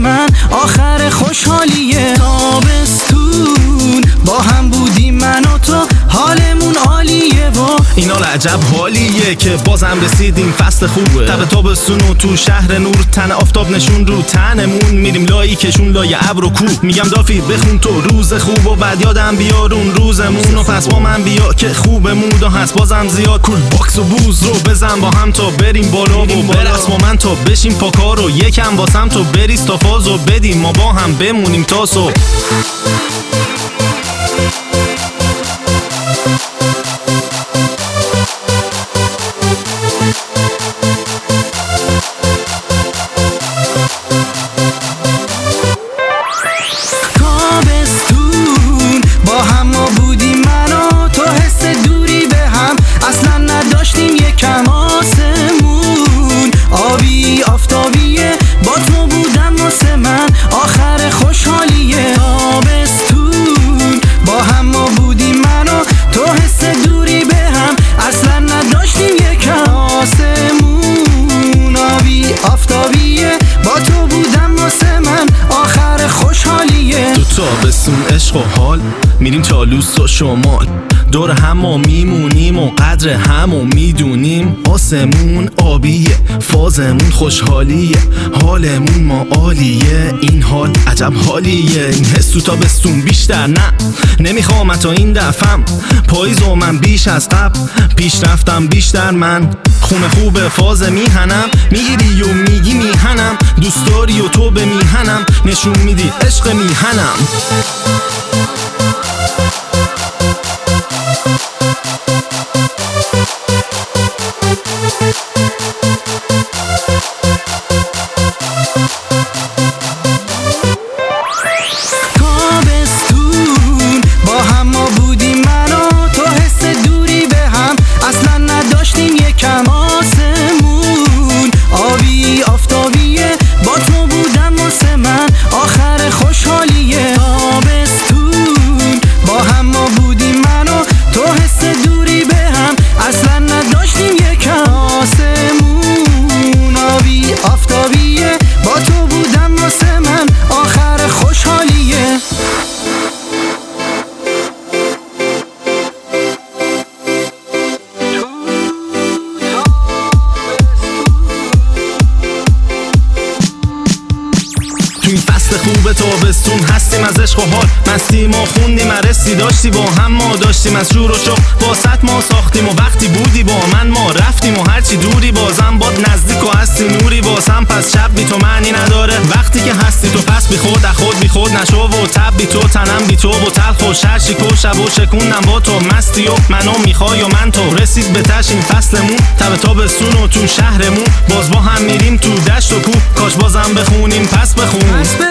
من آخر خوشحالیه. تابستون با هم بودیم من و تو، حالمون عالیه و این حال عجب حالیه که بازم رسیدیم فصل خوبه. تب تابستون و تو شهر نور، تن آفتاب نشون رو تنمون، میریم لایی کشون لای ابر و کوه. میگم دافی بخون تو روز خوب و بعد یادم بیارون روزمون، و پس با من بیا که خوب مودا هست بازم زیاد. کول باکس و بوز رو بزن با هم تا بریم بالا و برقص با من تا بشیم پاکار و یکم واسم تو بریز تا فاز و بدیم ما با هم بمونیم تا صبح. تابستون با هم ما بودیم من و تو، حس دوری به هم اصلا نداشتیم یکم. آسمون آبی آفتابیه، با تو بودم واسه من آخر خوشحالیه. تابستون با هم ما بودیم من و تو، حس دوری به هم اصلا نداشتیم یکم. آسمون آبی آفتابیه، با تو بودم واسه من آخر خوشحالیه. تو تابستون عشق و حال میریم چالوس و شمال، دور هم ما میمونیم و قدر همو میدونیم. آسمون آبیه، فازمون خوشحالیه، حالمون ما عالیه. این حال عجب حالیه، این حس تو تابستون بیشتر نه نمیخوام تا این دفعم. پاییز و من بیش از قبل پیش رفتم بیشتر. من خونه خوبه فاز میهنم، میگیری و میگی میهنم، دوست داری و تو به میهنم نشون میدی عشق میهنم. تابستون با هم ما بودیم من و تو، حس دوری به هم اصلا نداشتیم یکم. آسمون آبی آفتابیه، با تو بودم واسه من آخر خوشحالیه. تابستون با هم ما بودیم من و تو، حس دوری به هم اصلا نداشتیم یکم. آسمون آبی آفتابیه، با تو بودم واسه من آخر خوشحالیه. تو این فصل خوب تابستون هستیم از عشق و حال مستی، ما خوندیم رسی داشتی با هم ما داشتیم از شور و شوق واسط ما ساختیم. و وقتی بودی با من ما رفتیم و هرچی دوری بازم باد نزدیک و هستی نوری واسم. پس شب بی تو معنی نداره وقتی که هستی تو، پس بی خود خود بی خود نشو و تب بی تو، تنم بی تو و تلخ و شرشی کو شب و شکوندم با تو مستی و منو میخوای و من تو. رسید به تش این فصلمون، تب تابستون و تو شهرمون باز با هم میریم تو دشت و کوه. کاش بازم بخونیم پس بخون.